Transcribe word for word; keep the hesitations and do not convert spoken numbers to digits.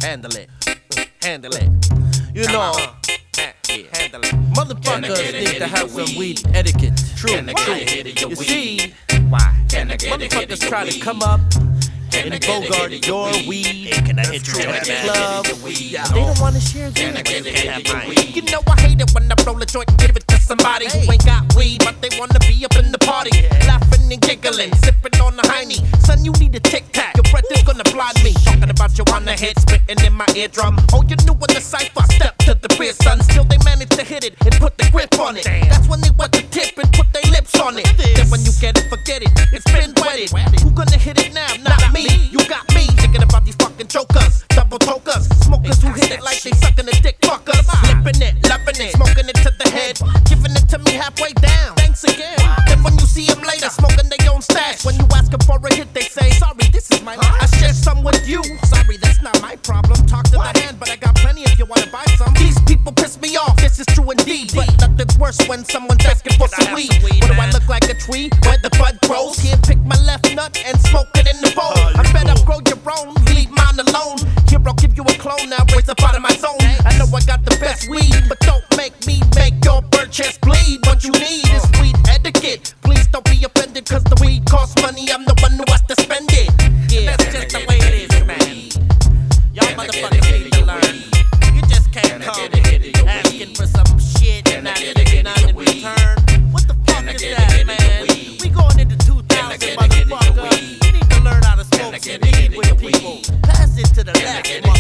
Handle it. Handle it. You know, handle it. Motherfuckers need to have some weed etiquette. True. You see, motherfuckers try to come up and bogart your weed at the club. They don't want to share their weed. You know I hate it when I roll a joint and give it to somebody who ain't got weed, but they wanna be up in the party, laughing and giggling, sipping on the Heine. Son, you need a Tic Tac. Your breath is gonna blind me. Talking about you on the head, spitting in my eardrum. Oh, you knew in the cipher. Step to the rear, son. Still they managed to hit it and put the grip on it. That's when they wet the tip and put their lips on it. Then when you get it, forget it. It's been wetted. Who gonna hit it now? Not me. You got me thinking about these fucking jokers, double tokers, smokers who hit it like they sucking a dick fuckers. Flipping it, loving it, smoking it to the head, giving it to me halfway down. Thanks again. Then when you see them later, smoking their own stash. When you ask them for a hit, they say, sorry, this is my life. I share some with you. Sorry, that's not my problem. Talk to the hand, but I got plenty if you wanna buy some. These people piss me off, this is true indeed. But nothing's worse when someone's asking for some weed. What do I look like, a tree where the bud grows? Can't pick my left nut and smoke it in the bowl. I better grow your own, leave mine alone. Here I'll give you a clone now, raise up out of my zone. I know I got the best weed, but don't make me make your bird chest bleed. What you need is weed etiquette. Please don't be offended, cause the weed costs money, I'm the one who has to spend it. Yeah, that's just the way it is, man. Y'all motherfuckers need to learn. You just can't come asking for some shit and not getting none in return. What the fuck is that, man? We going into two thousand, motherfucker. You need to learn how to smoke some weed with people. Pass it to the left,